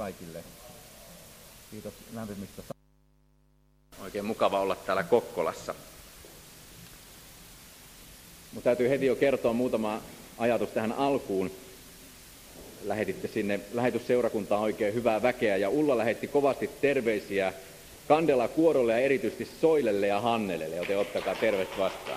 kaikille. Kiitos lämpimistä. Oikein mukava olla täällä Kokkolassa. Mun täytyy heti jo kertoa muutama ajatus tähän alkuun. Lähetitte sinne lähetysseurakuntaan oikein hyvää väkeä ja Ulla lähetti kovasti terveisiä Kandela Kuorolle ja erityisesti Soilelle ja Hannelelle, joten ottakaa tervet vastaan.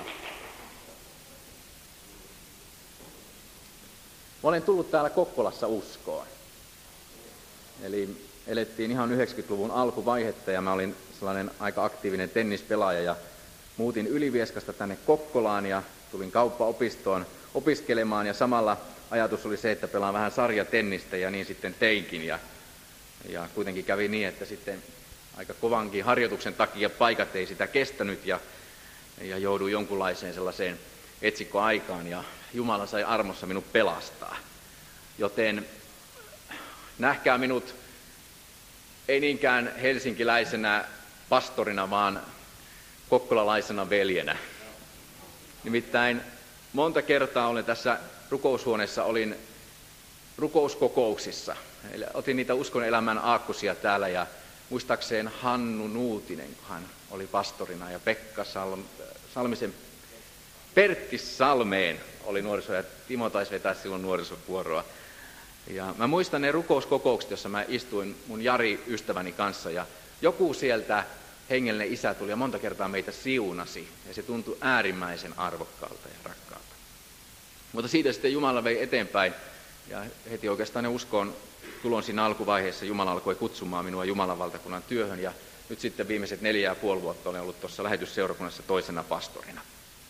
Mä olen tullut täällä Kokkolassa uskoon. Eli elettiin ihan 90-luvun alkuvaihetta ja mä olin sellainen aika aktiivinen tennispelaaja ja muutin Ylivieskasta tänne Kokkolaan ja tulin kauppaopistoon opiskelemaan ja samalla ajatus oli se, että pelaan vähän sarjatennistä ja niin sitten teinkin ja kuitenkin kävi niin, että sitten aika kovankin harjoituksen takia paikat ei sitä kestänyt ja jouduin jonkunlaiseen sellaiseen etsikkoaikaan ja Jumala sai armossa minut pelastaa. Joten nähkää minut ei niinkään helsinkiläisenä pastorina, vaan kokkolalaisena veljenä. Nimittäin monta kertaa olen tässä rukoushuoneessa, olin rukouskokouksissa. Eli otin niitä uskon elämän aakkosia täällä ja muistaakseen Hannu Nuutinen, kun hän oli pastorina, ja Pekka Salmisen Pertti Salmeen oli nuoriso, ja Timo taisi vetää silloin nuorisokuoroa. Ja mä muistan ne rukouskokoukset, jossa mä istuin mun Jari ystäväni kanssa, ja joku sieltä hengellinen isä tuli ja monta kertaa meitä siunasi, ja se tuntui äärimmäisen arvokkaalta ja rakkaalta. Mutta siitä sitten Jumala vei eteenpäin, ja heti oikeastaan ne uskoon tulon siinä alkuvaiheessa Jumala alkoi kutsumaan minua Jumalan valtakunnan työhön, ja nyt sitten viimeiset 4,5 vuotta olen ollut tuossa lähetysseurakunnassa toisena pastorina.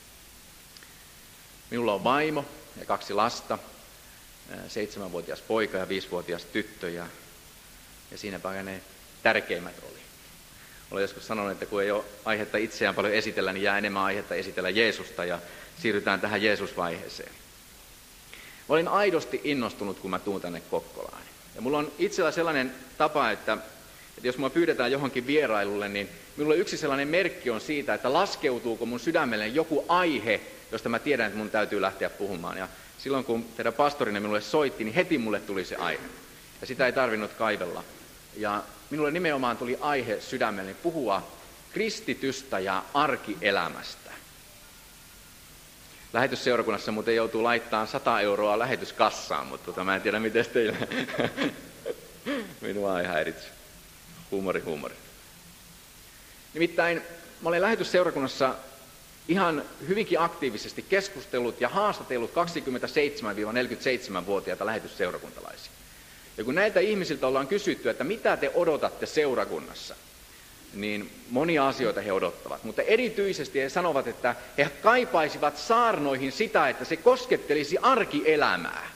Minulla on vaimo ja 2 lasta, 7-vuotias poika ja 5-vuotias tyttö, ja siinäpä ne tärkeimmät oli. Olen joskus sanonut, että kun ei ole aihetta itseään paljon esitellä, niin jää enemmän aihetta esitellä Jeesusta, ja siirrytään tähän Jeesusvaiheeseen. Mä olin aidosti innostunut, kun mä tuun tänne Kokkolaan. Ja mulla on itsellä sellainen tapa, että jos mua pyydetään johonkin vierailulle, niin minulla yksi sellainen merkki on siitä, että laskeutuuko mun sydämelle joku aihe, josta mä tiedän, että mun täytyy lähteä puhumaan. Ja silloin kun teidän pastorina minulle soitti, niin heti mulle tuli se aihe. Ja sitä ei tarvinnut kaivella. Ja minulle nimenomaan tuli aihe sydämelle puhua kristitystä ja arkielämästä. Lähetysseurakunnassa muuten joutuu laittamaan 100 € lähetyskassaan, mutta mä en tiedä miten teillä. Minua ei häiritse. Huumori. Nimittäin mä olen lähetysseurakunnassa ihan hyvinkin aktiivisesti keskustellut ja haastatellut 27-47-vuotiaita lähetysseurakuntalaisia. Ja kun näiltä ihmisiltä ollaan kysytty, että mitä te odotatte seurakunnassa, niin monia asioita he odottavat. Mutta erityisesti he sanovat, että he kaipaisivat saarnoihin sitä, että se koskettelisi arkielämää.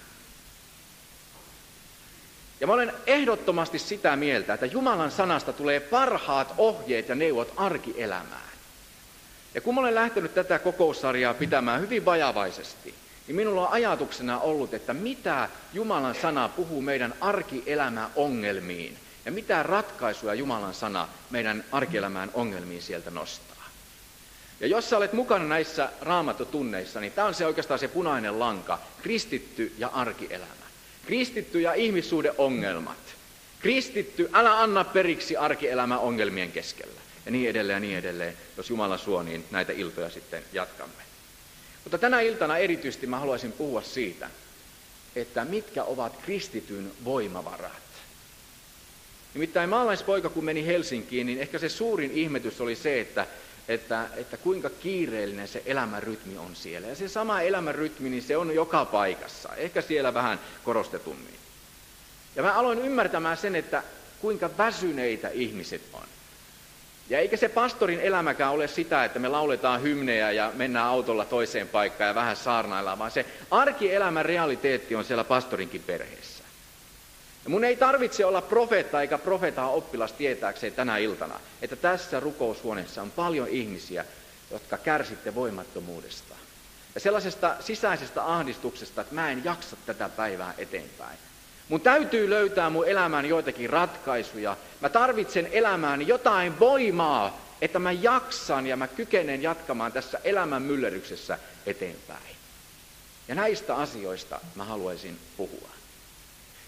Ja mä olen ehdottomasti sitä mieltä, että Jumalan sanasta tulee parhaat ohjeet ja neuvot arkielämään. Ja kun mä olen lähtenyt tätä kokoussarjaa pitämään hyvin vajavaisesti, niin minulla on ajatuksena ollut, että mitä Jumalan sana puhuu meidän arkielämän ongelmiin ja mitä ratkaisuja Jumalan sana meidän arkielämän ongelmiin sieltä nostaa. Ja jos sä olet mukana näissä raamattotunneissa, niin tämä on se oikeastaan se punainen lanka, kristitty ja arkielämä. Kristitty ja ihmissuhdeongelmat. Kristitty, älä anna periksi arkielämän ongelmien keskellä. Ja niin edelleen, jos Jumala suo, niin näitä iltoja sitten jatkamme. Mutta tänä iltana erityisesti mä haluaisin puhua siitä, että mitkä ovat kristityn voimavarat. Nimittäin maalaispoika kun meni Helsinkiin, niin ehkä se suurin ihmetys oli se, että kuinka kiireellinen se elämänrytmi on siellä. Ja se sama elämänrytmi, niin se on joka paikassa, ehkä siellä vähän korostetummin. Ja mä aloin ymmärtämään sen, että kuinka väsyneitä ihmiset on. Ja eikä se pastorin elämäkään ole sitä, että me lauletaan hymnejä ja mennään autolla toiseen paikkaan ja vähän saarnaillaan, vaan se arkielämän realiteetti on siellä pastorinkin perheessä. Ja mun ei tarvitse olla profeetta eikä profeetaa oppilas tietääkseen tänä iltana, että tässä rukoushuoneessa on paljon ihmisiä, jotka kärsitte voimattomuudesta. Ja sellaisesta sisäisestä ahdistuksesta, että mä en jaksa tätä päivää eteenpäin. Mun täytyy löytää mun elämään joitakin ratkaisuja. Mä tarvitsen elämään jotain voimaa, että mä jaksan ja mä kykenen jatkamaan tässä elämän myllerryksessä eteenpäin. Ja näistä asioista mä haluaisin puhua.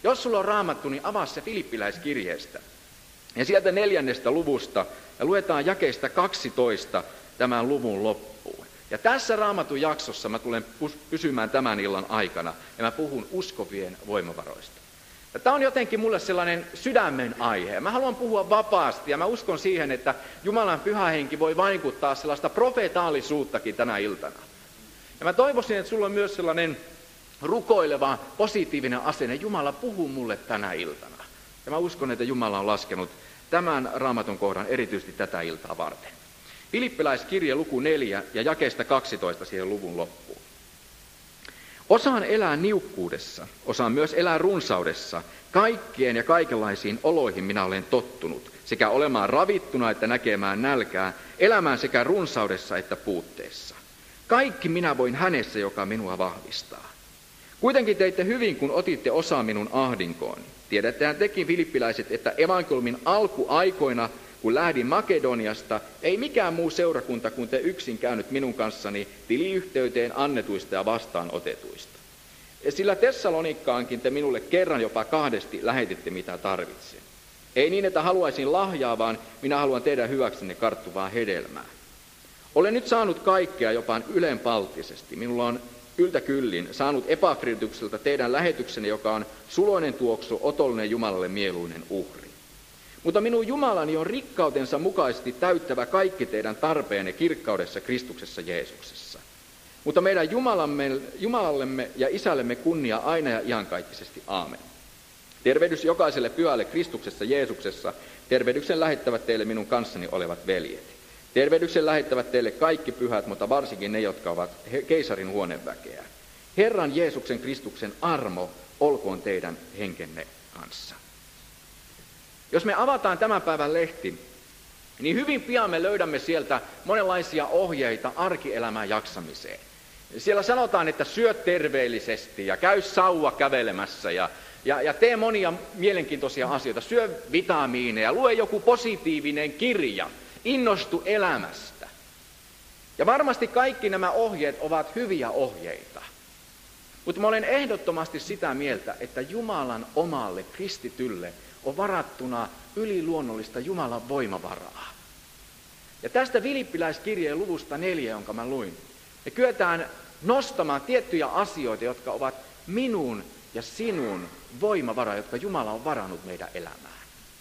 Jos sulla on Raamattu, niin avaa se Filippiläiskirjeestä. Ja sieltä 4. luvusta ja luetaan jakeista 12 tämän luvun loppuun. Ja tässä Raamatun jaksossa mä tulen pysymään tämän illan aikana ja mä puhun uskovien voimavaroista. Ja tämä on jotenkin mulle sellainen sydämen aihe. Mä haluan puhua vapaasti ja mä uskon siihen, että Jumalan pyhä henki voi vaikuttaa sellaista profetaalisuuttakin tänä iltana. Ja mä toivoisin, että sulla on myös sellainen rukoileva, positiivinen asenne. Jumala puhuu mulle tänä iltana. Ja mä uskon, että Jumala on laskenut tämän Raamatun kohdan erityisesti tätä iltaa varten. Filippiläiskirje luku 4 ja jakeesta 12 siihen luvun loppuun. Osaan elää niukkuudessa, osaan myös elää runsaudessa. Kaikkien ja kaikenlaisiin oloihin minä olen tottunut, sekä olemaan ravittuna että näkemään nälkää, elämään sekä runsaudessa että puutteessa. Kaikki minä voin hänessä, joka minua vahvistaa. Kuitenkin teitte hyvin, kun otitte osaa minun ahdinkooni. Tiedättehän tekin, filippiläiset, että evankeliumin alkuaikoina, kun lähdin Makedoniasta, ei mikään muu seurakunta kuin te yksin käynyt minun kanssani tiliyhteyteen annetuista ja vastaanotetuista. Sillä Tessalonikkaankin te minulle kerran jopa 2 lähetitte, mitä tarvitsen. Ei niin, että haluaisin lahjaa, vaan minä haluan tehdä hyväksenne karttuvaa hedelmää. Olen nyt saanut kaikkea jopa ylenpalttisesti. Minulla on yltäkyllin saanut Epafroditukselta teidän lähetyksenne, joka on suloinen tuoksu, otollinen Jumalalle mieluinen uhri. Mutta minun Jumalani on rikkautensa mukaisesti täyttävä kaikki teidän tarpeenne kirkkaudessa Kristuksessa Jeesuksessa. Mutta meidän Jumalallemme ja Isällemme kunnia aina ja iankaikkisesti. Aamen. Tervehdys jokaiselle pyhälle Kristuksessa Jeesuksessa. Tervehdyksen lähettävät teille minun kanssani olevat veljet. Tervehdyksen lähettävät teille kaikki pyhät, mutta varsinkin ne, jotka ovat keisarin huoneväkeä. Herran Jeesuksen Kristuksen armo olkoon teidän henkenne kanssa. Jos me avataan tämän päivän lehti, niin hyvin pian me löydämme sieltä monenlaisia ohjeita arkielämään jaksamiseen. Siellä sanotaan, että syö terveellisesti ja käy sauva kävelemässä ja tee monia mielenkiintoisia asioita. Syö vitamiineja, lue joku positiivinen kirja, innostu elämästä. Ja varmasti kaikki nämä ohjeet ovat hyviä ohjeita. Mutta mä olen ehdottomasti sitä mieltä, että Jumalan omalle kristitylle on varattuna yliluonnollista Jumalan voimavaraa. Ja tästä Filippiläiskirjeen luvusta 4, jonka mä luin, me kyetään nostamaan tiettyjä asioita, jotka ovat minun ja sinun voimavaraa, jotka Jumala on varannut meidän elämään.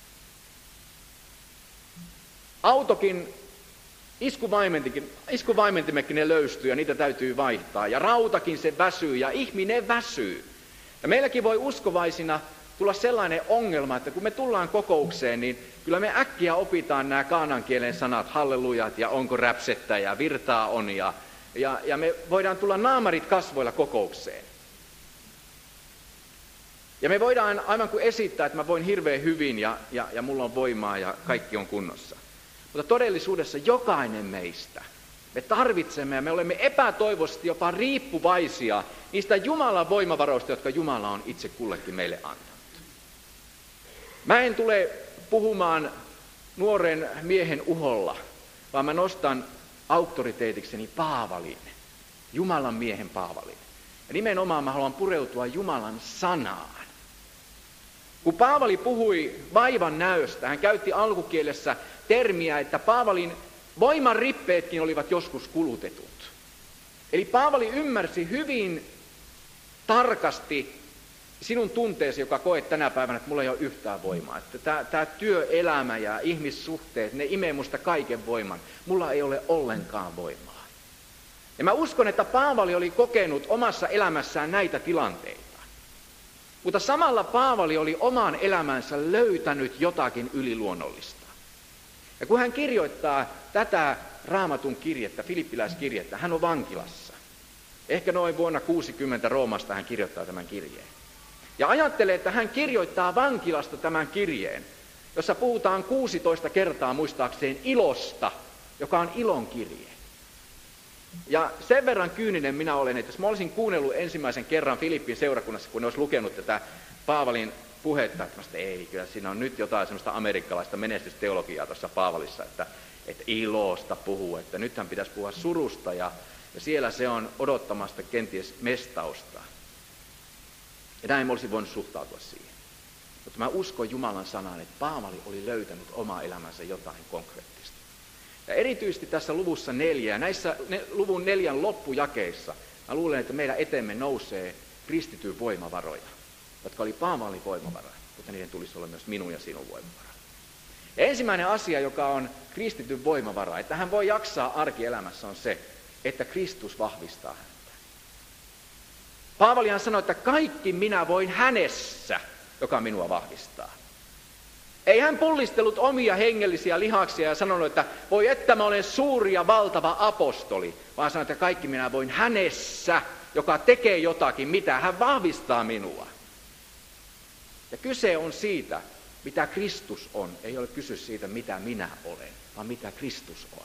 Autokin, iskuvaimentimekkin ne löystyy ja niitä täytyy vaihtaa. Ja rautakin se väsyy ja ihminen väsyy. Ja meilläkin voi uskovaisina tulla sellainen ongelma, että kun me tullaan kokoukseen, niin kyllä me äkkiä opitaan nämä kaanan kielen sanat, hallelujat ja onko räpsettä ja virtaa on. Ja me voidaan tulla naamarit kasvoilla kokoukseen. Ja me voidaan aivan kuin esittää, että mä voin hirveän hyvin ja mulla on voimaa ja kaikki on kunnossa. Mutta todellisuudessa jokainen meistä, me tarvitsemme ja me olemme epätoivoisesti jopa riippuvaisia niistä Jumalan voimavaroista, jotka Jumala on itse kullekin meille antanut. Mä en tule puhumaan nuoren miehen uholla, vaan mä nostan auktoriteetikseni Paavalin, Jumalan miehen Paavalin. Ja nimenomaan mä haluan pureutua Jumalan sanaan. Kun Paavali puhui vaivan näöstä, hän käytti alkukielessä termiä, että Paavalin voiman rippeetkin olivat joskus kulutetut. Eli Paavali ymmärsi hyvin tarkasti sinun tunteesi, joka koet tänä päivänä, että mulla ei ole yhtään voimaa. Että tämä työelämä ja ihmissuhteet, ne imee musta kaiken voiman. Mulla ei ole ollenkaan voimaa. Ja mä uskon, että Paavali oli kokenut omassa elämässään näitä tilanteita. Mutta samalla Paavali oli omaan elämänsä löytänyt jotakin yliluonnollista. Ja kun hän kirjoittaa tätä Raamatun kirjettä, Filippiläiskirjettä, hän on vankilassa. Ehkä noin vuonna 60 Roomasta hän kirjoittaa tämän kirjeen. Ja ajattelee, että hän kirjoittaa vankilasta tämän kirjeen, jossa puhutaan 16 kertaa muistaakseen ilosta, joka on ilon kirje. Ja sen verran kyyninen minä olen, että jos mä olisin kuunnellut ensimmäisen kerran Filippin seurakunnassa, kun ne olisi lukenut tätä Paavalin puhetta, että ei, kyllä siinä on nyt jotain semmoista amerikkalaista menestysteologiaa tuossa Paavalissa, että ilosta puhuu, että nythän pitäisi puhua surusta ja siellä se on odottamasta kenties mestausta. Ja näin mä olisin voinut suhtautua siihen. Mutta mä uskon Jumalan sanaan, että Paavali oli löytänyt oma elämänsä jotain konkreettista. Ja erityisesti tässä luvussa 4, näissä luvun 4 loppujakeissa, mä luulen, että meidän eteemme nousee kristityn voimavaroja, jotka oli Paavalin voimavaroja, mutta niiden tulisi olla myös minun ja sinun voimavaroja. Ja ensimmäinen asia, joka on kristityn voimavara, että hän voi jaksaa arkielämässä, on se, että Kristus vahvistaa häntä. Paavalihan sanoi, että kaikki minä voin hänessä, joka minua vahvistaa. Ei hän pullistellut omia hengellisiä lihaksia ja sanonut, että voi että mä olen suuri ja valtava apostoli, vaan sanoi, että kaikki minä voin hänessä, joka tekee jotakin, mitä hän vahvistaa minua. Ja kyse on siitä, mitä Kristus on. Ei ole kyse siitä, mitä minä olen, vaan mitä Kristus on.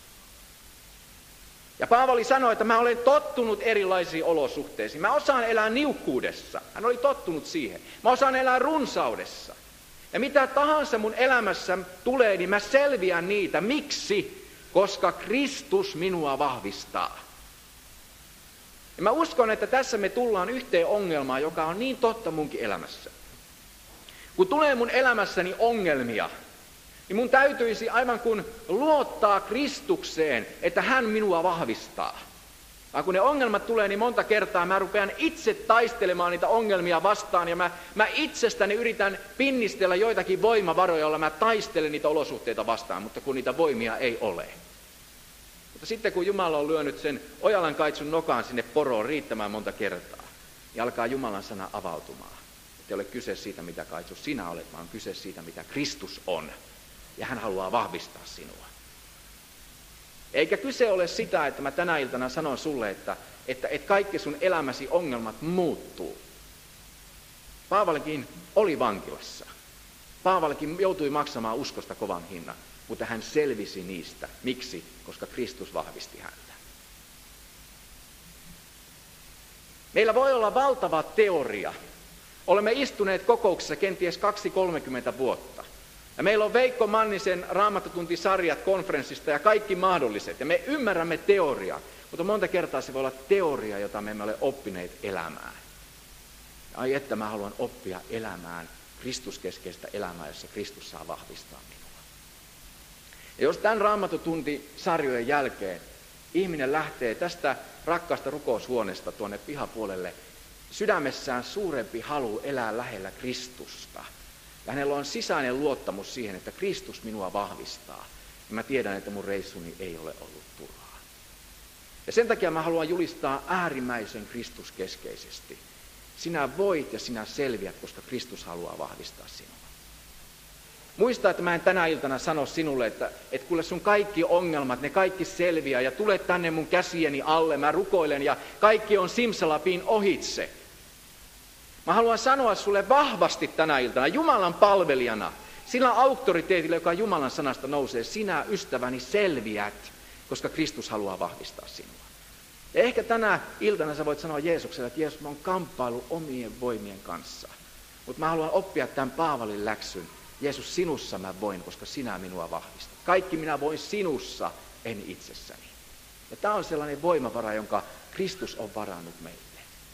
Ja Paavali sanoi, että mä olen tottunut erilaisiin olosuhteisiin. Mä osaan elää niukkuudessa. Hän oli tottunut siihen. Mä osaan elää runsaudessa. Ja mitä tahansa mun elämässä tulee, niin mä selviän niitä. Miksi? Koska Kristus minua vahvistaa. Ja mä uskon, että tässä me tullaan yhteen ongelmaan, joka on niin totta munkin elämässä. Kun tulee mun elämässäni ongelmia, niin mun täytyisi aivan kuin luottaa Kristukseen, että hän minua vahvistaa. Vaan kun ne ongelmat tulee, niin monta kertaa mä rupean itse taistelemaan niitä ongelmia vastaan, ja mä itsestäni yritän pinnistellä joitakin voimavaroja, joilla mä taistelen niitä olosuhteita vastaan, mutta kun niitä voimia ei ole. Mutta sitten kun Jumala on lyönyt sen ojalan kaitsun nokaan sinne poroon riittämään monta kertaa, niin alkaa Jumalan sana avautumaan. Ei ole kyse siitä, mitä kaitsu sinä olet, vaan kyse siitä, mitä Kristus on. Ja hän haluaa vahvistaa sinua. Eikä kyse ole sitä, että mä tänä iltana sanon sulle, että kaikki sun elämäsi ongelmat muuttuu. Paavalikin oli vankilassa. Paavalikin joutui maksamaan uskosta kovan hinnan, mutta hän selvisi niistä. Miksi? Koska Kristus vahvisti häntä. Meillä voi olla valtava teoria. Olemme istuneet kokouksessa kenties 2-30 vuotta. Ja meillä on Veikko Mannisen Raamattotuntisarjat konferenssista ja kaikki mahdolliset. Ja me ymmärrämme teoriaa, mutta monta kertaa se voi olla teoria, jota me emme ole oppineet elämään. Ai että mä haluan oppia elämään Kristuskeskeistä elämää, jossa Kristus saa vahvistaa minua. Ja jos tämän Raamattotuntisarjojen jälkeen ihminen lähtee tästä rakkaasta rukoushuoneesta tuonne pihapuolelle, sydämessään suurempi halu elää lähellä Kristusta. Ja hänellä on sisäinen luottamus siihen, että Kristus minua vahvistaa. Ja mä tiedän, että mun reissuni ei ole ollut turhaa. Ja sen takia mä haluan julistaa äärimmäisen Kristuskeskeisesti. Sinä voit ja sinä selviät, koska Kristus haluaa vahvistaa sinua. Muista, että mä en tänä iltana sano sinulle, että kuule sun kaikki ongelmat, ne kaikki selviää ja tule tänne mun käsieni alle, mä rukoilen ja kaikki on simsalapin ohitse. Mä haluan sanoa sulle vahvasti tänä iltana, Jumalan palvelijana, sillä auktoriteetilla, joka Jumalan sanasta nousee, sinä ystäväni selviät, koska Kristus haluaa vahvistaa sinua. Ja ehkä tänä iltana sä voit sanoa Jeesukselle, että Jeesus, mä oon kamppailu omien voimien kanssa. Mutta mä haluan oppia tämän Paavalin läksyn. Jeesus, sinussa mä voin, koska sinä minua vahvistat. Kaikki minä voin sinussa, en itsessäni. Ja tämä on sellainen voimavara, jonka Kristus on varannut meille.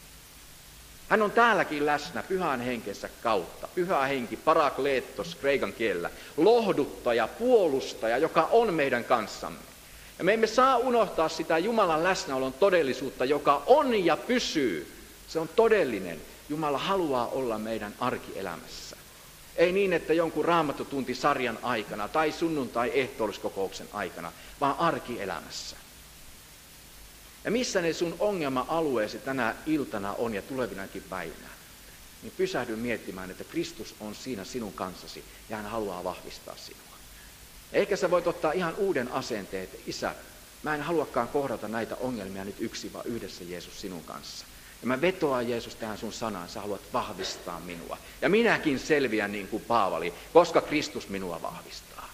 Hän on täälläkin läsnä pyhän henkensä kautta. Pyhä henki, parakleettos kreikan kielellä, lohduttaja, puolustaja, joka on meidän kanssamme. Ja me emme saa unohtaa sitä Jumalan läsnäolon todellisuutta, joka on ja pysyy. Se on todellinen. Jumala haluaa olla meidän arkielämässä. Ei niin, että jonkun Raamattotuntisarjan aikana tai sunnuntai-ehtoolliskokouksen aikana, vaan arkielämässä. Ja missä ne sun ongelma-alueesi tänä iltana on ja tulevinakin päivinä, niin pysähdy miettimään, että Kristus on siinä sinun kanssasi ja hän haluaa vahvistaa sinua. Ehkä sä voit ottaa ihan uuden asenteen, että Isä, mä en haluakaan kohdata näitä ongelmia nyt yksin, vaan yhdessä Jeesus sinun kanssa. Ja mä vetoan Jeesus tähän sun sanaan, sä haluat vahvistaa minua. Ja minäkin selviän niin kuin Paavali, koska Kristus minua vahvistaa.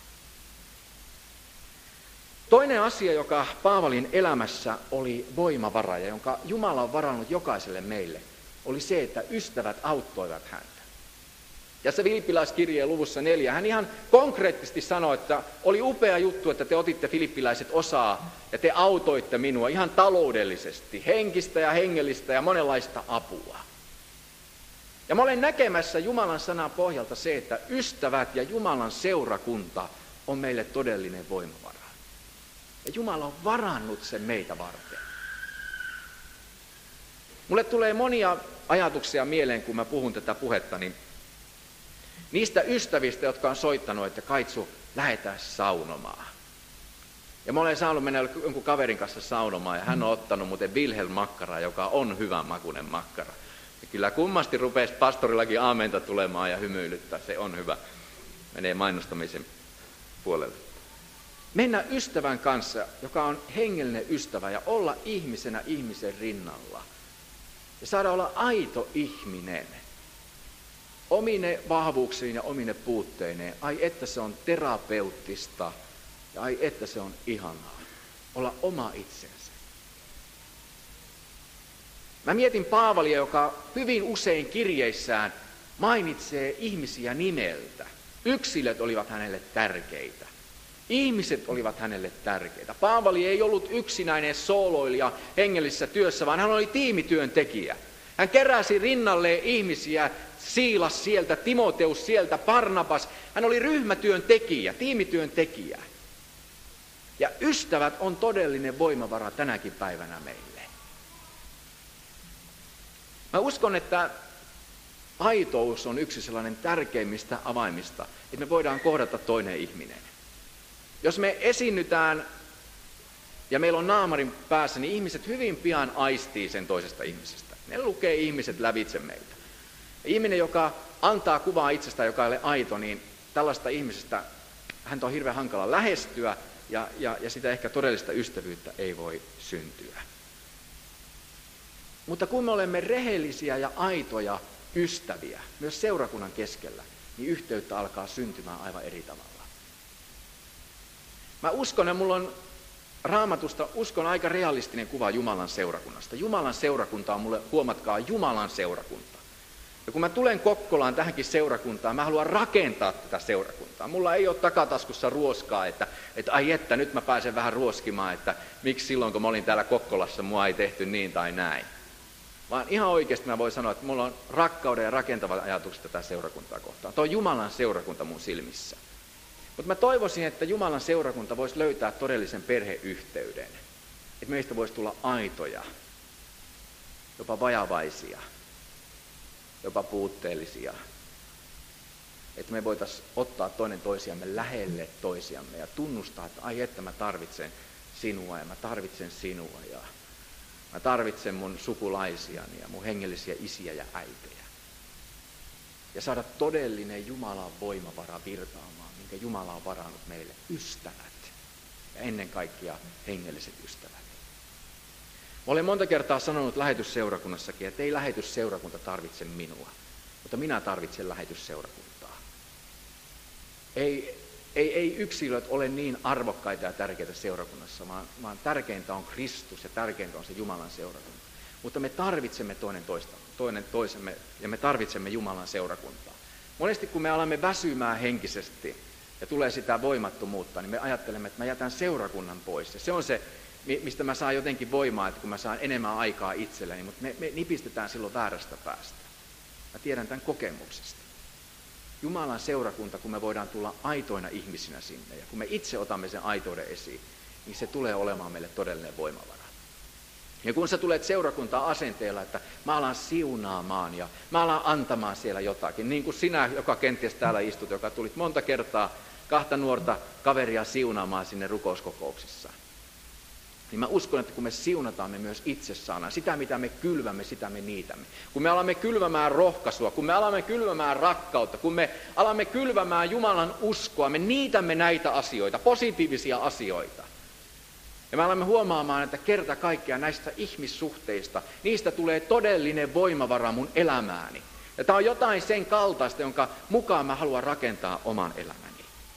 Toinen asia, joka Paavalin elämässä oli voimavara ja jonka Jumala on varannut jokaiselle meille, oli se, että ystävät auttoivat häntä. Ja se Filippiläiskirjeen luvussa 4, hän ihan konkreettisesti sanoi, että oli upea juttu, että te otitte filippiläiset osaa ja te autoitte minua ihan taloudellisesti, henkistä ja hengellistä ja monenlaista apua. Ja mä olen näkemässä Jumalan sanan pohjalta se, että ystävät ja Jumalan seurakunta on meille todellinen voimavara. Ja Jumala on varannut sen meitä varten. Mulle tulee monia ajatuksia mieleen, kun mä puhun tätä puhetta, niin niistä ystävistä, jotka on soittanut, että Kaitsu, lähdetään saunomaan. Ja mä olen saanut mennä jonkun kaverin kanssa saunomaan, ja hän on ottanut muuten Wilhelm-makkaraa, joka on hyvän makuinen makkara. Ja kyllä kummasti rupesi pastorillakin aamenta tulemaan ja hymyilyttää, se on hyvä. Menee mainostamisen puolelle. Mennä ystävän kanssa, joka on hengellinen ystävä, ja olla ihmisenä ihmisen rinnalla. Ja saada olla aito ihminen. Omine vahvuuksiin ja omine puutteineen. Ai että se on terapeuttista. Ja ai että se on ihanaa. Olla oma itsensä. Mä mietin Paavalia, joka hyvin usein kirjeissään mainitsee ihmisiä nimeltä. Yksilöt olivat hänelle tärkeitä. Ihmiset olivat hänelle tärkeitä. Paavali ei ollut yksinäinen sooloilija hengellisessä työssä, vaan hän oli tiimityöntekijä. Hän keräsi rinnalleen ihmisiä, Siilas sieltä, Timoteus sieltä, Barnabas. Hän oli ryhmätyöntekijä, tiimityöntekijä. Ja ystävät on todellinen voimavara tänäkin päivänä meille. Mä uskon, että aitous on yksi sellainen tärkeimmistä avaimista, että me voidaan kohdata toinen ihminen. Jos me esiinnytään ja meillä on naamarin päässä, niin ihmiset hyvin pian aistii sen toisesta ihmisestä. Ne lukee ihmiset lävitse meitä. Ja ihminen, joka antaa kuvaa itsestään, joka ei ole aito, niin tällaista ihmisestä häntä on hirveän hankala lähestyä ja sitä ehkä todellista ystävyyttä ei voi syntyä. Mutta kun me olemme rehellisiä ja aitoja ystäviä, myös seurakunnan keskellä, niin yhteyttä alkaa syntymään aivan eri tavalla. Mä uskon, ja mulla on Raamatusta aika realistinen kuva Jumalan seurakunnasta. Jumalan seurakunta on mulle, huomatkaa, Jumalan seurakunta. Ja kun mä tulen Kokkolaan tähänkin seurakuntaan, mä haluan rakentaa tätä seurakuntaa. Mulla ei ole takataskussa ruoskaa, että ai että nyt mä pääsen vähän ruoskimaan, että miksi silloin kun mä olin täällä Kokkolassa, mua ei tehty niin tai näin. Vaan ihan oikeasti mä voin sanoa, että mulla on rakkauden ja rakentavat ajatukset tätä seurakuntaa kohtaan. Tuo on Jumalan seurakunta mun silmissä. Mutta mä toivoisin, että Jumalan seurakunta voisi löytää todellisen perheyhteyden. Että meistä voisi tulla aitoja, jopa vajavaisia, jopa puutteellisia. Että me voitaisiin ottaa toinen toisiamme lähelle toisiamme ja tunnustaa, että ai että mä tarvitsen sinua ja mä tarvitsen sinua ja mä tarvitsen mun sukulaisiani ja mun hengellisiä isiä ja äitejä. Ja saada todellinen Jumalan voimavara virtaamaan, minkä Jumala on varannut meille, ystävät. Ja ennen kaikkea hengelliset ystävät. Mä olen monta kertaa sanonut lähetysseurakunnassakin, että ei lähetysseurakunta tarvitse minua, mutta minä tarvitsen lähetysseurakuntaa. Ei yksilöt ole niin arvokkaita ja tärkeitä seurakunnassa, vaan tärkeintä on Kristus ja tärkeintä on se Jumalan seurakunta. Mutta me tarvitsemme toinen toisemme ja me tarvitsemme Jumalan seurakuntaa. Monesti kun me alamme väsymään henkisesti ja tulee sitä voimattomuutta, niin me ajattelemme, että mä jätän seurakunnan pois. Ja se on se, mistä mä saan jotenkin voimaa, että kun mä saan enemmän aikaa itselleni, mutta me nipistetään silloin väärästä päästä. Mä tiedän tämän kokemuksesta. Jumalan seurakunta, kun me voidaan tulla aitoina ihmisinä sinne, ja kun me itse otamme sen aitouden esiin, niin se tulee olemaan meille todellinen voimavara. Ja kun sä tulet seurakuntaan asenteella, että mä alan siunaamaan ja mä alan antamaan siellä jotakin, niin kuin sinä, joka kenties täällä istut, joka tulit monta kertaa 2 nuorta kaveria siunaamaan sinne rukouskokouksissa, niin mä uskon, että kun me siunataan, me myös itse saadaan. Sitä, mitä me kylvämme, sitä me niitämme. Kun me alamme kylvämään rohkaisua, kun me alamme kylvämään rakkautta, kun me alamme kylvämään Jumalan uskoa, me niitämme näitä asioita, positiivisia asioita. Ja me alamme huomaamaan, että kerta kaikkiaan näistä ihmissuhteista, niistä tulee todellinen voimavara mun elämääni. Ja tämä on jotain sen kaltaista, jonka mukaan mä haluan rakentaa oman elämäni.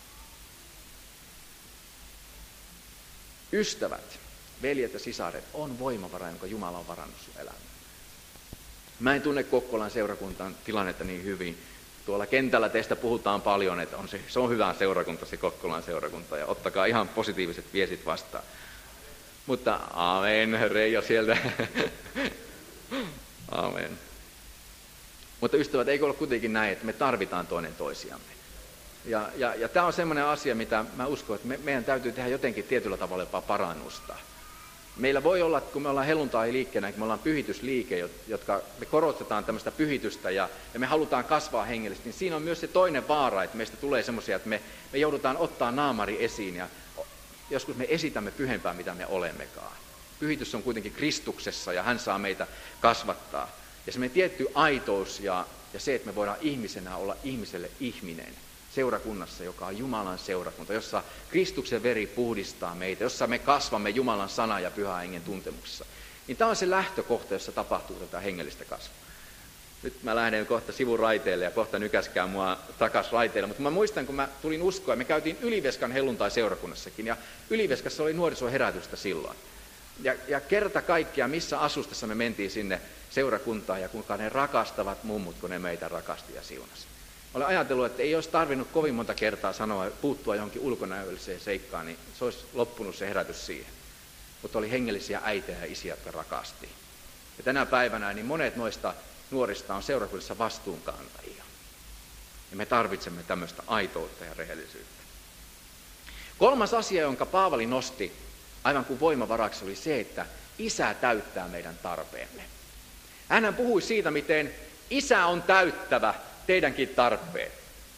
Ystävät, veljet ja sisaret, on voimavara, jonka Jumala on varannut sun elämään. Mä en tunne Kokkolan seurakuntaan tilannetta niin hyvin. Tuolla kentällä teistä puhutaan paljon, että se on hyvä seurakunta, se Kokkolan seurakunta, ja ottakaa ihan positiiviset viestit vastaan. Mutta amen, Reijo sieltä. Amen. Mutta ystävät, eikö ole kuitenkin näin, että me tarvitaan toinen toisiamme? Ja tämä on semmoinen asia, mitä mä uskon, että meidän täytyy tehdä jotenkin tietyllä tavalla jopa parannusta. Meillä voi olla, kun me ollaan helluntai-liikkeenä, kun me ollaan pyhitysliike, jotka me korostetaan tämmöistä pyhitystä ja me halutaan kasvaa hengellisesti, niin siinä on myös se toinen vaara, että meistä tulee semmoisia, että me joudutaan ottaa naamari esiin ja joskus me esitämme pyhempää, mitä me olemmekaan. Pyhitys on kuitenkin Kristuksessa ja hän saa meitä kasvattaa. Ja se meidän tietty aitous ja se, että me voidaan ihmisenä olla ihmiselle ihminen seurakunnassa, joka on Jumalan seurakunta, jossa Kristuksen veri puhdistaa meitä, jossa me kasvamme Jumalan sanan ja pyhän hengen tuntemuksessa. Niin tämä on se lähtökohta, jossa tapahtuu tätä hengellistä kasvua. Nyt mä lähden kohta sivuraiteille ja kohta nykäskään mua takas raiteille, mutta mä muistan, kun mä tulin uskoa, me käytiin Yliveskan helluntai-seurakunnassakin ja Yliveskassa oli nuorisoherätystä silloin. Ja kerta kaikkiaan, missä asustassa me mentiin sinne seurakuntaan ja kuinka ne rakastavat mummut, kun ne meitä rakasti ja siunasi. Olen ajatellut, että ei olisi tarvinnut kovin monta kertaa sanoa, puuttua johonkin ulkonäölliseen seikkaan, niin se olisi loppunut se herätys siihen. Mutta oli hengellisiä äitejä ja isiä, jotka rakasti. Ja tänä päivänä niin monet noista nuorista on seurakunnassa vastuunkantajia. Ja me tarvitsemme tämmöistä aitoutta ja rehellisyyttä. Kolmas asia, jonka Paavali nosti aivan kuin voimavaraksi, oli se, että Isä täyttää meidän tarpeemme. Hänhän puhui siitä, miten Isä on täyttävä teidänkin tarpeet.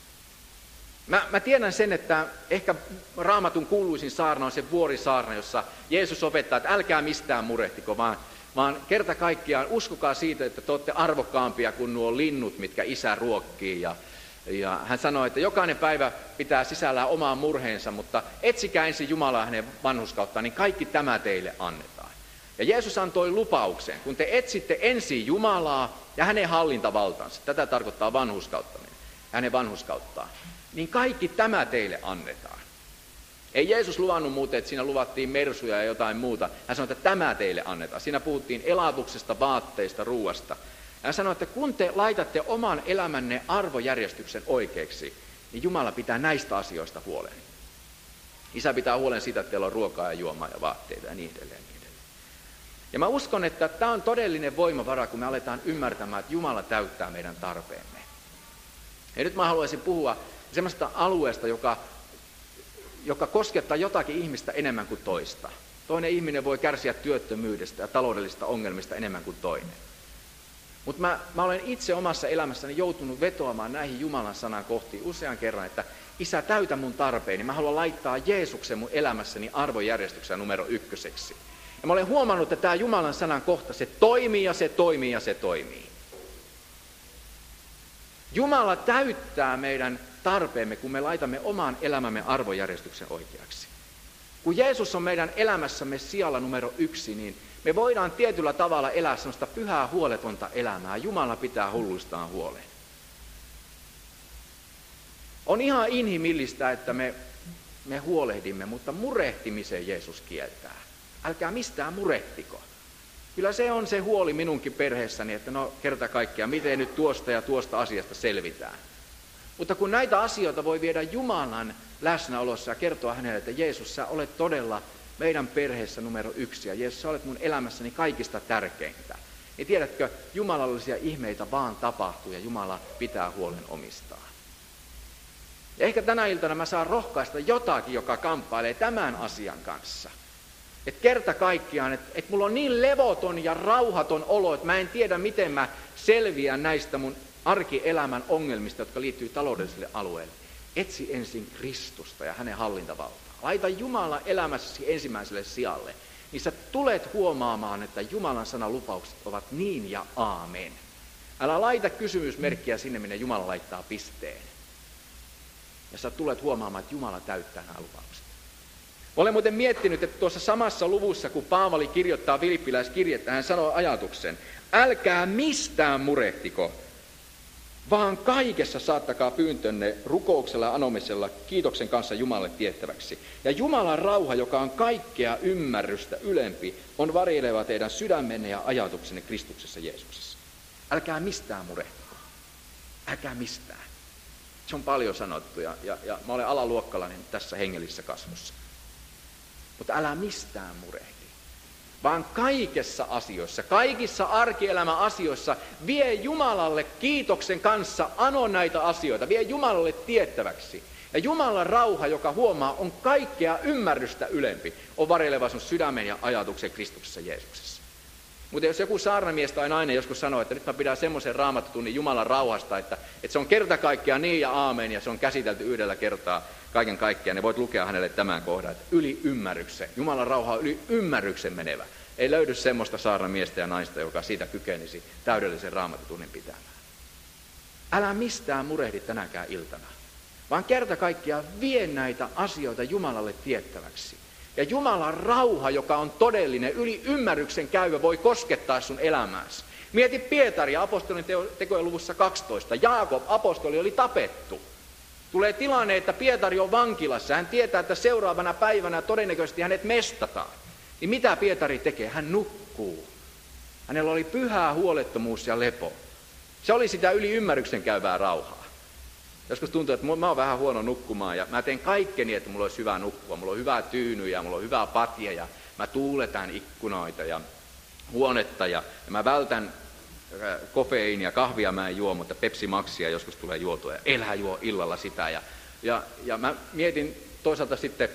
Mä tiedän sen, että ehkä Raamatun kuuluisin saarna on se vuorisaarna, jossa Jeesus opettaa, että älkää mistään murehtiko, vaan kerta kaikkiaan uskokaa siitä, että te olette arvokkaampia kuin nuo linnut, mitkä Isä ruokkii. Ja hän sanoi, että jokainen päivä pitää sisällään omaan murheensa, mutta etsikää ensin Jumalaa hänen vanhurskauttaan, niin kaikki tämä teille annetaan. Ja Jeesus antoi lupauksen, kun te etsitte ensin Jumalaa ja hänen hallintavaltansa, tätä tarkoittaa vanhurskauttaminen, hänen vanhurskauttaan, niin kaikki tämä teille annetaan. Ei Jeesus luvannut muuten, että siinä luvattiin mersuja ja jotain muuta. Hän sanoi, että tämä teille annetaan. Siinä puhuttiin elatuksesta, vaatteista, ruuasta. Hän sanoi, että kun te laitatte oman elämänne arvojärjestyksen oikeaksi, niin Jumala pitää näistä asioista huolen. Isä pitää huolen siitä, että teillä on ruokaa ja juomaa ja vaatteita ja niin edelleen. Ja mä uskon, että tämä on todellinen voimavara, kun me aletaan ymmärtämään, että Jumala täyttää meidän tarpeemme. Ja nyt mä haluaisin puhua semmoista alueesta, joka koskettaa jotakin ihmistä enemmän kuin toista. Toinen ihminen voi kärsiä työttömyydestä ja taloudellisista ongelmista enemmän kuin toinen. Mutta mä olen itse omassa elämässäni joutunut vetoamaan näihin Jumalan sanan kohtiin usean kerran, että Isä, täytä mun tarpeeni. Mä haluan laittaa Jeesuksen mun elämässäni arvojärjestyksen numero 1. Ja mä olen huomannut, että tämä Jumalan sanan kohta, se toimii ja se toimii ja se toimii. Jumala täyttää meidän tarpeemme, kun me laitamme oman elämämme arvojärjestyksen oikeaksi. Kun Jeesus on meidän elämässämme sijalla numero 1, niin me voidaan tietyllä tavalla elää sellaista pyhää huoletonta elämää. Jumala pitää hulluistaan huolen. On ihan inhimillistä, että me huolehdimme, mutta murehtimisen Jeesus kieltää. Älkää mistään murehtiko. Kyllä se on se huoli minunkin perheessäni, että no kerta kaikkiaan, miten nyt tuosta ja tuosta asiasta selvitään. Mutta kun näitä asioita voi viedä Jumalan läsnäolossa ja kertoa hänelle, että Jeesus, sä olet todella meidän perheessä numero 1 ja Jeesus, sä olet mun elämässäni kaikista tärkeintä. Niin tiedätkö, jumalallisia ihmeitä vaan tapahtuu ja Jumala pitää huolen omistaan. Ja ehkä tänä iltana mä saan rohkaista jotakin, joka kamppailee tämän asian kanssa. Että kerta kaikkiaan, että mulla on niin levoton ja rauhaton olo, että mä en tiedä, miten mä selviän näistä mun arkielämän ongelmista, jotka liittyy taloudelliselle alueelle. Etsi ensin Kristusta ja hänen hallintavaltaa. Laita Jumala elämässäsi ensimmäiselle sijalle. Niin sä tulet huomaamaan, että Jumalan sanan lupaukset ovat niin ja aamen. Älä laita kysymysmerkkiä sinne, minne Jumala laittaa pisteen. Ja sä tulet huomaamaan, että Jumala täyttää nämä lupaukset. Olen muuten miettinyt, että tuossa samassa luvussa, kun Paavali kirjoittaa Filippiläiskirjettä, hän sanoo ajatuksen, älkää mistään murehtiko, vaan kaikessa saattakaa pyyntönne rukouksella ja anomisella kiitoksen kanssa Jumalalle tiettäväksi. Ja Jumalan rauha, joka on kaikkea ymmärrystä ylempi, on varjeleva teidän sydämenne ja ajatuksenne Kristuksessa Jeesuksessa. Älkää mistään murehtiko. Älkää mistään. Se on paljon sanottu ja mä olen alaluokkalainen tässä hengellisessä kasvussa. Mutta älä mistään murehdi. vaan kaikissa arkielämän asioissa vie Jumalalle kiitoksen kanssa, ano näitä asioita, vie Jumalalle tiettäväksi. Ja Jumalan rauha, joka huomaa, on kaikkea ymmärrystä ylempi, on varjeleva sun sydämen ja ajatuksen Kristuksessa Jeesuksessa. Mutta jos joku saarnamies tai nainen joskus sanoo, että nyt mä pidän semmoisen raamattotunnin Jumalan rauhasta, että se on kerta kaikkiaan niin ja aamen ja se on käsitelty yhdellä kertaa kaiken kaikkiaan, niin voit lukea hänelle tämän kohdan, että yli ymmärryksen. Jumalan rauha on yli ymmärryksen menevä. Ei löydy semmoista saarnamiestä ja naista, joka siitä kykenisi täydellisen raamattotunnin pitämään. Älä mistään murehdi tänäkään iltana, vaan kerta kaikkiaan vie näitä asioita Jumalalle tiettäväksi. Ja Jumalan rauha, joka on todellinen, yli ymmärryksen käyvä, voi koskettaa sun elämääsi. Mieti Pietaria apostolin tekojen luvussa 12. Jaakob, apostoli, oli tapettu. Tulee tilanne, että Pietari on vankilassa. Hän tietää, että seuraavana päivänä todennäköisesti hänet mestataan. Niin mitä Pietari tekee? Hän nukkuu. Hänellä oli pyhä huolettomuus ja lepo. Se oli sitä yli ymmärryksen käyvää rauhaa. Joskus tuntuu, että mä oon vähän huono nukkumaan ja mä teen kaikkeni, että mulla olisi hyvä nukkua. Mulla on hyvä tyyny ja mulla on hyvä patja ja mä tuuletan ikkunoita ja huonetta ja mä vältän kofeiinia, kahvia mä en juo, mutta Pepsi Maxia joskus tulee juotua ja elää juo illalla sitä. Ja mä mietin toisaalta sitten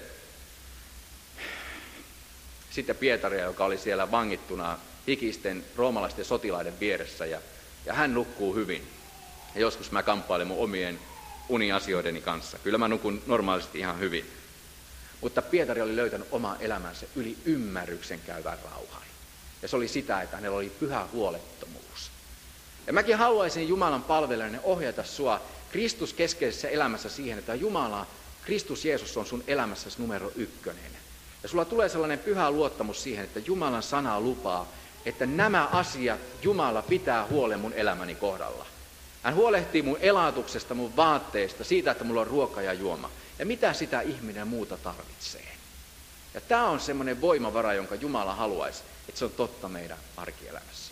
Pietaria, joka oli siellä vangittuna hikisten roomalaisten sotilaiden vieressä ja hän nukkuu hyvin. Ja joskus mä kamppailen mun omien uniasioideni kanssa. Kyllä mä nukun normaalisti ihan hyvin. Mutta Pietari oli löytänyt oman elämänsä yli ymmärryksen käyvän rauhan. Ja se oli sitä, että hänellä oli pyhä huolettomuus. Ja mäkin haluaisin Jumalan palvelijana ohjata sua Kristus keskeisessä elämässä siihen, että Kristus Jeesus on sun elämässäsi numero 1. Ja sulla tulee sellainen pyhä luottamus siihen, että Jumalan sana lupaa, että nämä asiat Jumala pitää huolen mun elämäni kohdalla. Hän huolehtii mun elatuksesta, mun vaatteista, siitä, että mulla on ruoka ja juoma. Ja mitä sitä ihminen muuta tarvitsee. Ja tämä on semmoinen voimavara, jonka Jumala haluaisi, että se on totta meidän arkielämässä.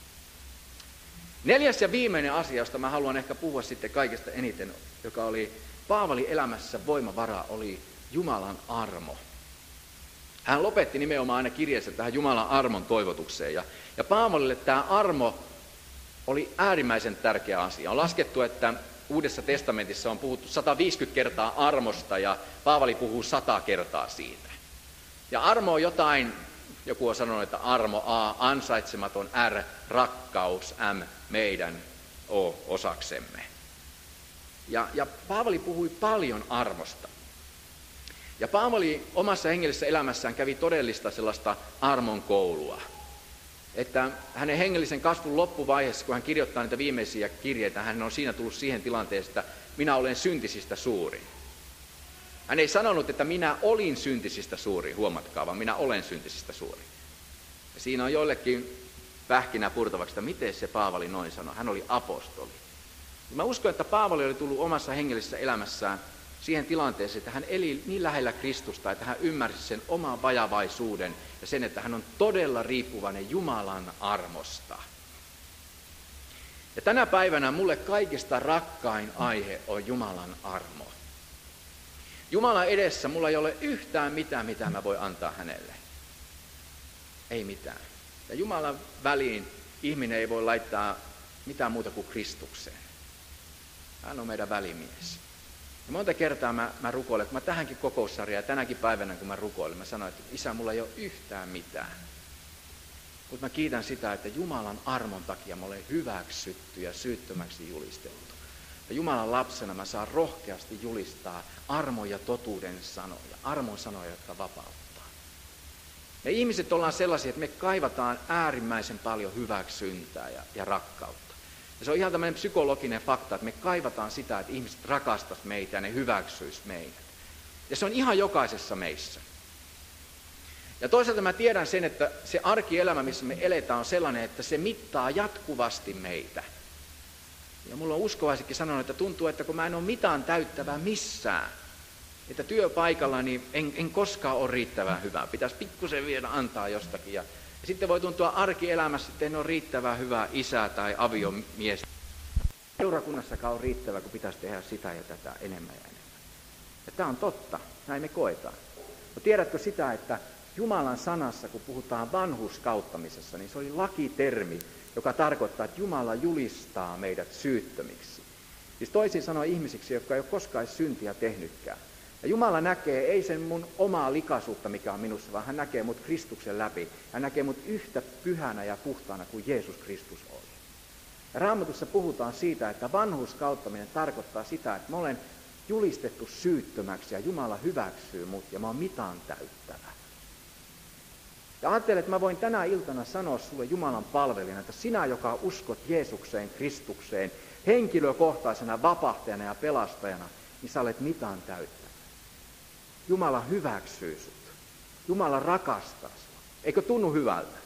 4. ja viimeinen asia, josta mä haluan ehkä puhua sitten kaikesta eniten, joka oli Paavalin elämässä voimavara, oli Jumalan armo. Hän lopetti nimenomaan aina kirjeessä tähän Jumalan armon toivotukseen. Ja Paavalille tämä armo oli äärimmäisen tärkeä asia. On laskettu, että Uudessa testamentissa on puhuttu 150 kertaa armosta ja Paavali puhuu 100 kertaa siitä. Ja armo on jotain, joku on sanonut, että armo A, ansaitsematon, R, rakkaus, M, meidän, O, osaksemme. Ja Paavali puhui paljon armosta. Ja Paavali omassa hengellisessä elämässään kävi todellista sellaista armon koulua. Että hänen hengellisen kasvun loppuvaiheessa, kun hän kirjoittaa niitä viimeisiä kirjeitä, hän on siinä tullut siihen tilanteeseen, että minä olen syntisistä suurin. Hän ei sanonut, että minä olin syntisistä suurin, huomatkaa, vaan minä olen syntisistä suurin. Ja siinä on joillekin pähkinä purtavaksi, että miten se Paavali noin sanoi. Hän oli apostoli. Ja mä uskon, että Paavali oli tullut omassa hengellisessä elämässään siihen tilanteeseen, että hän eli niin lähellä Kristusta, että hän ymmärsi sen oman vajavaisuuden ja sen, että hän on todella riippuvainen Jumalan armosta. Ja tänä päivänä mulle kaikista rakkain aihe on Jumalan armo. Jumalan edessä mulla ei ole yhtään mitään, mitä mä voin antaa hänelle. Ei mitään. Ja Jumalan väliin ihminen ei voi laittaa mitään muuta kuin Kristukseen. Hän on meidän välimies. Ja monta kertaa mä rukoilen, kun mä tähänkin kokoussarjaan ja tänäkin päivänä kun mä rukoilen, mä sanoin, että Isä, mulla ei ole yhtään mitään. Mutta mä kiitän sitä, että Jumalan armon takia mä olen hyväksytty ja syyttömäksi julistettu. Ja Jumalan lapsena mä saan rohkeasti julistaa armon ja totuuden sanoja, armon sanoja, jotka vapauttaa. Me ihmiset ollaan sellaisia, että me kaivataan äärimmäisen paljon hyväksyntää ja rakkautta. Ja se on ihan tämmöinen psykologinen fakta, että me kaivataan sitä, että ihmiset rakastaisivat meitä ja ne hyväksyisivät meidät. Ja se on ihan jokaisessa meissä. Ja toisaalta mä tiedän sen, että se arkielämä, missä me eletään, on sellainen, että se mittaa jatkuvasti meitä. Ja mulla on uskovaisikin sanonut, että tuntuu, että kun mä en ole mitään täyttävää missään, että työpaikalla niin en koskaan ole riittävän hyvää. Pitäisi pikkusen vielä antaa jostakin. Ja sitten voi tuntua arkielämässä, että en ole riittävän hyvä isä tai aviomies. Seurakunnassakaan on riittävä, kun pitäisi tehdä sitä ja tätä enemmän ja enemmän. Ja tämä on totta, näin me koetaan. Mutta tiedätkö sitä, että Jumalan sanassa, kun puhutaan vanhurskauttamisessa, niin se oli lakitermi, joka tarkoittaa, että Jumala julistaa meidät syyttömiksi. Siis toisin sanoen ihmisiksi, jotka ei ole koskaan syntiä tehnytkään. Ja Jumala näkee ei sen mun omaa likaisuutta, mikä on minussa, vaan hän näkee mut Kristuksen läpi. Hän näkee mut yhtä pyhänä ja puhtaana kuin Jeesus Kristus oli. Ja Raamatussa puhutaan siitä, että vanhurskauttaminen tarkoittaa sitä, että mä olen julistettu syyttömäksi ja Jumala hyväksyy mut ja mä oon mitan täyttävä. Ja ajattelen, että mä voin tänä iltana sanoa sulle Jumalan palvelijana, että sinä, joka uskot Jeesukseen, Kristukseen, henkilökohtaisena vapahtajana ja pelastajana, niin sä olet mitan täyttävä. Jumala hyväksyy sut. Jumala rakastaa sua. Eikö tunnu hyvältä?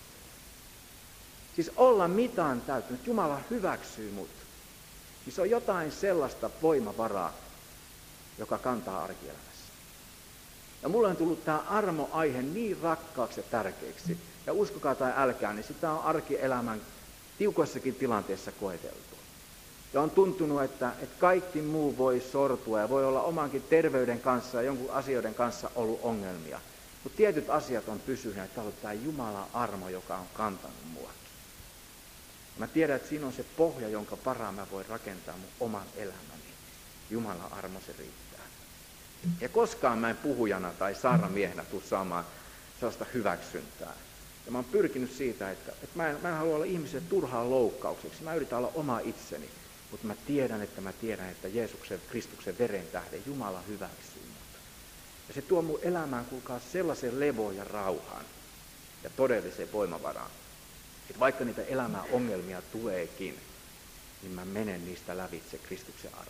Siis olla mitan täyttänyt. Jumala hyväksyy mut. Niin se on jotain sellaista voimavaraa, joka kantaa arkielämässä. Ja mulle on tullut tämä armo-aihe niin rakkaaksi ja tärkeäksi. Ja uskokaa tai älkää, niin sitä on arkielämän tiukoissakin tilanteessa koeteltu. Ja on tuntunut, että kaikki muu voi sortua ja voi olla omankin terveyden kanssa ja jonkun asioiden kanssa ollut ongelmia. Mutta tietyt asiat on pysyneet, että on ollut tämä Jumalan armo, joka on kantanut mua. Mä tiedän, että siinä on se pohja, jonka varaan mä voin rakentaa mun oman elämäni. Jumalan armo se riittää. Ja koskaan mä en puhujana tai saarnamiehenä tule saamaan sellaista hyväksyntää. Ja mä oon pyrkinyt siitä, että mä en halua olla ihmiselle turhaan loukkaukseksi. Mä yritän olla oma itseni. Mutta mä tiedän, että Jeesuksen, Kristuksen veren tähden Jumala hyväksyy mut. Ja se tuo mun elämään, kuulkaa, sellaisen levon ja rauhan ja todellisen voimavaraan. Että vaikka niitä elämän ongelmia tuleekin, niin mä menen niistä lävitse Kristuksen armolta.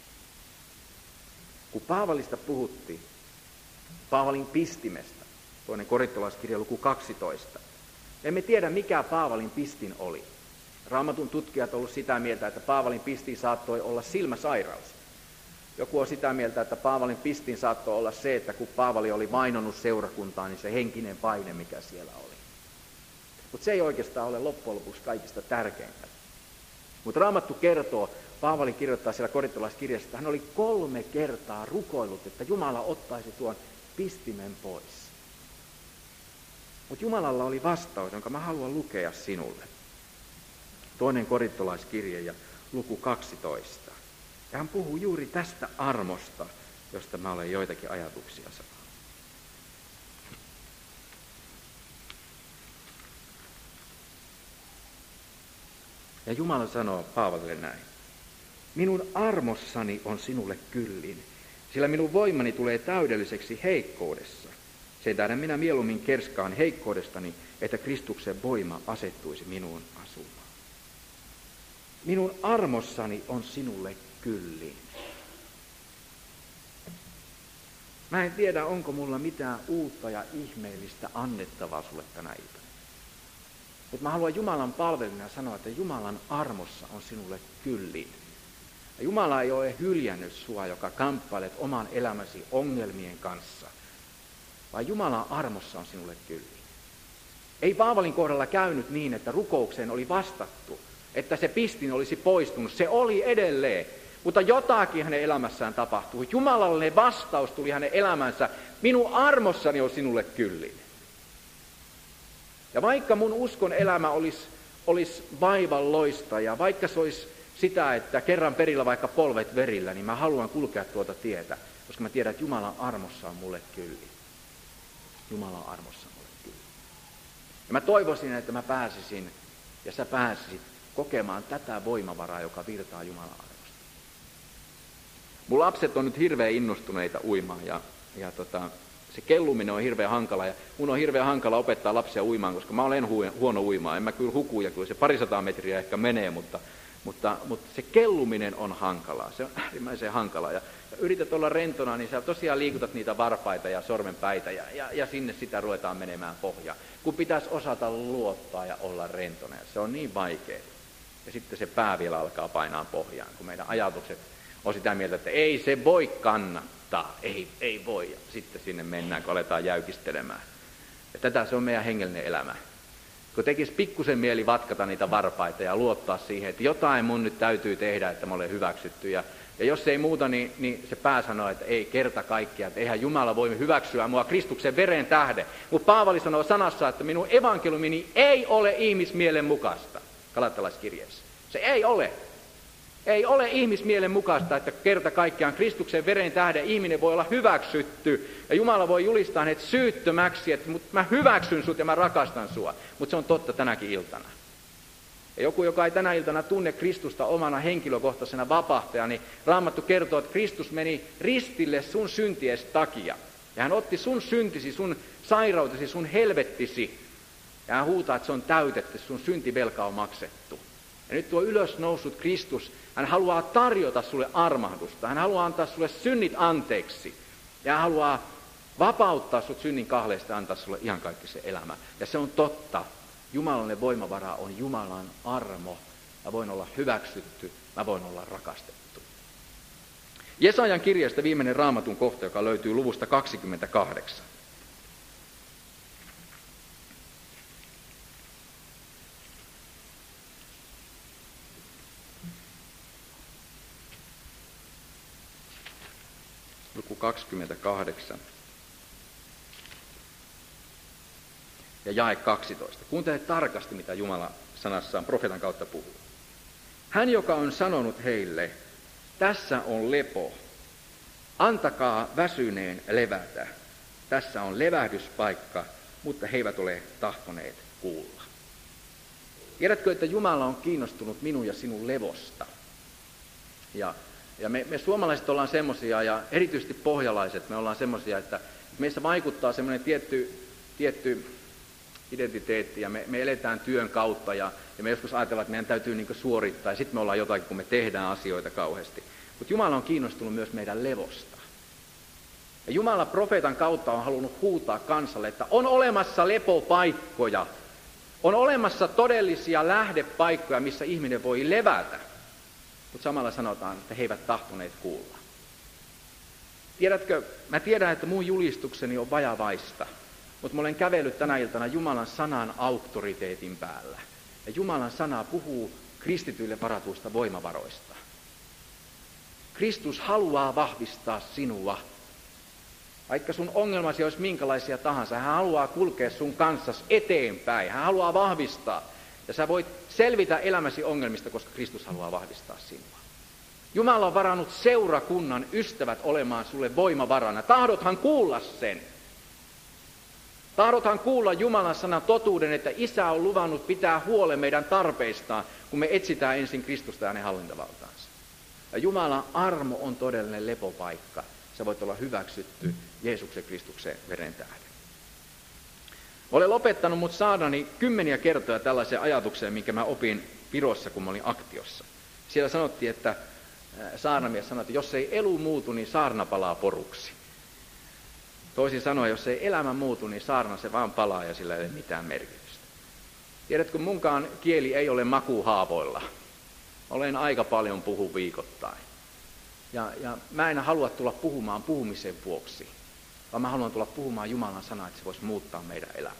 Kun Paavalista puhuttiin, Paavalin pistimestä, toinen korintolaiskirja luku 12, emme tiedä mikä Paavalin pistin oli. Raamatun tutkijat ovat olleet sitä mieltä, että Paavalin pistin saattoi olla silmäsairaus. Joku on sitä mieltä, että Paavalin pistin saattoi olla se, että kun Paavali oli vainonnut seurakuntaa, niin se henkinen paine, mikä siellä oli. Mutta se ei oikeastaan ole loppujen lopuksi kaikista tärkeintä. Mutta Raamattu kertoo, Paavali kirjoittaa siellä korintolaiskirjassa, että hän oli 3 kertaa rukoillut, että Jumala ottaisi tuon pistimen pois. Mutta Jumalalla oli vastaus, jonka mä haluan lukea sinulle. Toinen korintolaiskirje ja luku 12. Ja hän puhuu juuri tästä armosta, josta mä olen joitakin ajatuksia sanonut. Ja Jumala sanoo Paavalille näin. Minun armossani on sinulle kyllin, sillä minun voimani tulee täydelliseksi heikkoudessa. Sen tähden minä mieluummin kerskaan heikkoudestani, että Kristuksen voima asettuisi minuun asumaan. Minun armossani on sinulle kyllin. Mä en tiedä, onko mulla mitään uutta ja ihmeellistä annettavaa sulle tänä iltana. Mutta mä haluan Jumalan palvelijana sanoa, että Jumalan armossa on sinulle kyllin. Ja Jumala ei ole hyljännyt sua, joka kamppailet oman elämäsi ongelmien kanssa, vaan Jumalan armossa on sinulle kyllin. Ei Paavalin kohdalla käynyt niin, että rukoukseen oli vastattu, että se pistin olisi poistunut. Se oli edelleen, mutta jotakin hänen elämässään tapahtui. Jumalallinen vastaus tuli hänen elämänsä. Minun armossani on sinulle kyllin. Ja vaikka mun uskon elämä olisi vaivalloista ja vaikka se olisi sitä, että kerran perillä vaikka polvet verillä, niin mä haluan kulkea tuota tietä, koska mä tiedän, että Jumalan armossa on mulle kyllin. Jumalan armossa on mulle kyllin. Ja mä toivoisin, että mä pääsisin ja sä pääsisit kokemaan tätä voimavaraa, joka virtaa Jumalan armosta. Mun lapset on nyt hirveän innostuneita uimaan ja se kelluminen on hirveän hankala ja mun on hirveän hankala opettaa lapsia uimaan, koska mä olen huono uimaan. En mä kyllä huku ja kyllä se 200 metriä ehkä menee, mutta se kelluminen on hankalaa. Se on äärimmäisen hankalaa. Ja yrität olla rentona, niin sä tosiaan liikutat niitä varpaita ja sormenpäitä ja sinne sitä ruvetaan menemään pohjaan. Kun pitäisi osata luottaa ja olla rentona. Ja se on niin vaikea. Ja sitten se pää vielä alkaa painaa pohjaan, kun meidän ajatukset on sitä mieltä, että ei se voi kannattaa, ei voi. Ja sitten sinne mennään, kun aletaan jäykistelemään. Ja tätä se on meidän hengellinen elämä. Kun tekisi pikkusen mieli vatkata niitä varpaita ja luottaa siihen, että jotain mun nyt täytyy tehdä, että mä olen hyväksytty. Ja Ja jos ei muuta, niin se pää sanoo, että ei kerta kaikkiaan, että eihän Jumala voi hyväksyä mua Kristuksen veren tähden. Mutta Paavali sanoo sanassa, että minun evankeliumini ei ole ihmismielen mukaista, Galattalaiskirjeessä. Se ei ole. Ei ole ihmismielen mukaista, että kerta kaikkiaan Kristuksen veren tähden ihminen voi olla hyväksytty. Ja Jumala voi julistaa hänet syyttömäksi, että mä hyväksyn sut ja mä rakastan sua. Mutta se on totta tänäkin iltana. Ja joku, joka ei tänä iltana tunne Kristusta omana henkilökohtaisena vapahtajana, niin Raamattu kertoo, että Kristus meni ristille sun synties takia. Ja hän otti sun syntisi, sun sairautesi, sun helvettisi. Ja hän huutaa, että se on täytetty, sun syntivelka on maksettu. Ja nyt tuo ylösnoussut Kristus, hän haluaa tarjota sulle armahdusta. Hän haluaa antaa sulle synnit anteeksi. Ja hän haluaa vapauttaa sut synnin kahleista ja antaa sulle ihan kaikki se elämä. Ja se on totta. Jumalallinen voimavara on Jumalan armo. Mä voin olla hyväksytty, mä voin olla rakastettu. Jesajan kirjasta viimeinen Raamatun kohta, joka löytyy luvusta 28. Luku 28. Ja jae 12. Kuuntele tarkasti, mitä Jumala sanassaan profeetan kautta puhuu. Hän, joka on sanonut heille, tässä on lepo, antakaa väsyneen levätä. Tässä on levähdyspaikka, mutta he eivät ole tahtoneet kuulla. Tiedätkö, että Jumala on kiinnostunut minun ja sinun levosta? Ja me suomalaiset ollaan semmoisia, ja erityisesti pohjalaiset me ollaan semmoisia, että meissä vaikuttaa semmoinen tietty identiteetti, ja me eletään työn kautta, ja me joskus ajatellaan, että meidän täytyy niin kuin suorittaa, ja sitten me ollaan jotakin, kun me tehdään asioita kauheasti. Mutta Jumala on kiinnostunut myös meidän levosta. Ja Jumala profeetan kautta on halunnut huutaa kansalle, että on olemassa lepopaikkoja, on olemassa todellisia lähdepaikkoja, missä ihminen voi levätä. Mutta samalla sanotaan, että he eivät tahtoneet kuulla. Tiedätkö, mä tiedän, että mun julistukseni on vajavaista, mutta mä olen kävellyt tänä iltana Jumalan sanan auktoriteetin päällä. Ja Jumalan sana puhuu kristityille varatuista voimavaroista. Kristus haluaa vahvistaa sinua. Vaikka sun ongelmasi olisi minkälaisia tahansa, hän haluaa kulkea sun kanssasi eteenpäin. Hän haluaa vahvistaa. Ja sä voit selvitä elämäsi ongelmista, koska Kristus haluaa vahvistaa sinua. Jumala on varannut seurakunnan ystävät olemaan sulle voimavarana. Tahdothan kuulla sen. Tahdothan kuulla Jumalan sanan totuuden, että Isä on luvannut pitää huolen meidän tarpeistaan, kun me etsitään ensin Kristusta ja hänen hallintavaltaansa. Ja Jumalan armo on todellinen lepopaikka. Sä voit olla hyväksytty Jeesuksen Kristuksen veren tähden. Olen lopettanut mut saadani 10 kertoja tällaiseen ajatukseen, minkä mä opin Virossa, kun mä olin aktiossa. Siellä sanottiin, että saarnamies sanoi, että jos ei elu muutu, niin saarna palaa poruksi. Toisin sanoen, jos ei elämä muutu, niin saarna se vaan palaa ja sillä ei ole mitään merkitystä. Tiedätkö, munkaan kieli ei ole makuhaavoilla. Olen aika paljon puhu viikoittain. Ja mä en halua tulla puhumaan puhumisen vuoksi, vaan mä haluan tulla puhumaan Jumalan sanaa, että se voisi muuttaa meidän elämää.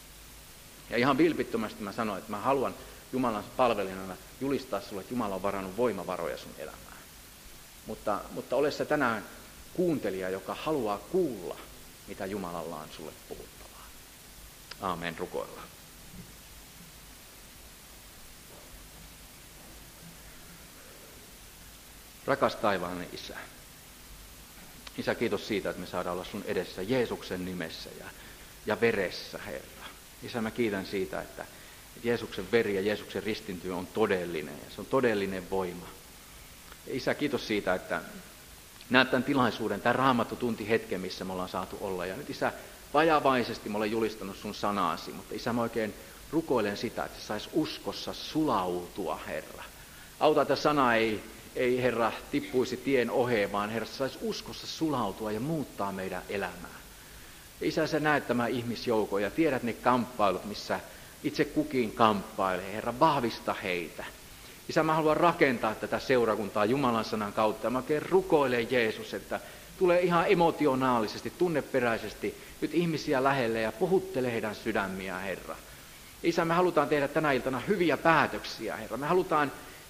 Ja ihan vilpittömästi mä sanoin, että mä haluan Jumalan palvelijana julistaa sulle, että Jumala on varannut voimavaroja sun elämään. Mutta ole sä tänään kuuntelija, joka haluaa kuulla, mitä Jumalalla on sulle puhuttavaa. Aamen, rukoillaan. Rakas taivaallinen Isä. Isä, kiitos siitä, että me saadaan olla sun edessä Jeesuksen nimessä ja veressä, Herra. Isä, mä kiitän siitä, että Jeesuksen veri ja Jeesuksen ristintyö on todellinen ja se on todellinen voima. Ja Isä, kiitos siitä, että näet tämän tilaisuuden, tämän Raamattu-tunti hetken, missä me ollaan saatu olla. Ja nyt Isä, vajavaisesti mä olen julistanut sun sanaasi, mutta Isä, mä oikein rukoilen sitä, että se saisi uskossa sulautua, Herra. Auta, että sana ei Herra tippuisi tien oheen, vaan Herra saisi uskossa sulautua ja muuttaa meidän elämää. Ja Isä, sä näet tämän ihmisjoukon ja tiedät ne kamppailut, missä itse kukin kamppailee. Herra, vahvista heitä. Isä, mä haluan rakentaa tätä seurakuntaa Jumalan sanan kautta. Mä oikein rukoilen Jeesus, että tulee ihan emotionaalisesti, tunneperäisesti nyt ihmisiä lähelle ja puhuttele heidän sydämiään, Herra. Isä, me halutaan tehdä tänä iltana hyviä päätöksiä, Herra. Me halutaan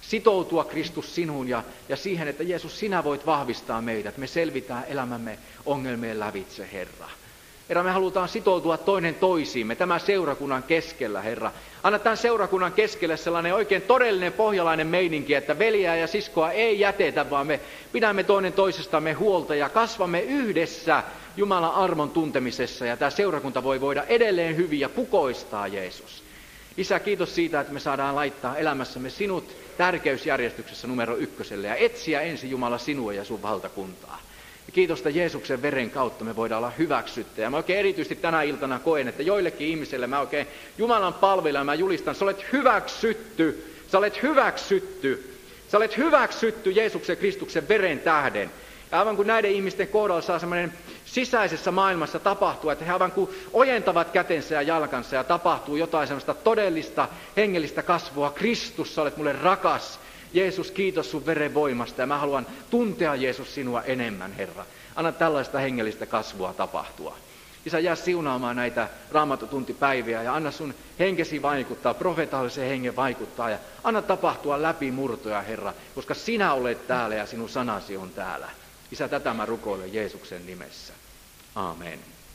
sitoutua Kristus sinuun ja siihen, että Jeesus, sinä voit vahvistaa meidät. Me selvitään elämämme ongelmien lävitse, Herra. Herra, me halutaan sitoutua toinen toisiimme tämän seurakunnan keskellä, Herra. Anna tämän seurakunnan keskelle sellainen oikein todellinen pohjalainen meininki, että veljeä ja siskoa ei jätetä, vaan me pidämme toinen toisestamme huolta ja kasvamme yhdessä Jumalan armon tuntemisessa. Ja tämä seurakunta voi voida edelleen hyvin ja kukoistaa, Jeesus. Isä, kiitos siitä, että me saadaan laittaa elämässämme sinut tärkeysjärjestyksessä numero 1 ja etsiä ensin, Jumala, sinua ja sun valtakuntaa. Ja kiitos, että Jeesuksen veren kautta me voidaan olla hyväksyttyjä. Ja mä oikein erityisesti tänä iltana koen, että joillekin ihmisille mä oikein Jumalan palvelijana mä julistan, sä olet hyväksytty, sä olet hyväksytty, sä olet hyväksytty Jeesuksen Kristuksen veren tähden. Ja aivan kuin näiden ihmisten kohdalla saa semmoinen sisäisessä maailmassa tapahtua, että he aivan kuin ojentavat kätensä ja jalkansa ja tapahtuu jotain semmoista todellista hengellistä kasvua. Kristus, sä olet mulle rakas. Jeesus, kiitos sun veren voimasta ja mä haluan tuntea, Jeesus, sinua enemmän, Herra. Anna tällaista hengellistä kasvua tapahtua. Isä, jää siunaamaan näitä Raamattutuntipäiviä ja anna sun henkesi vaikuttaa, profeetallisen hengen vaikuttaa ja anna tapahtua läpimurtoja, Herra, koska sinä olet täällä ja sinun sanasi on täällä. Isä, tätä mä rukoilen Jeesuksen nimessä. Aamen.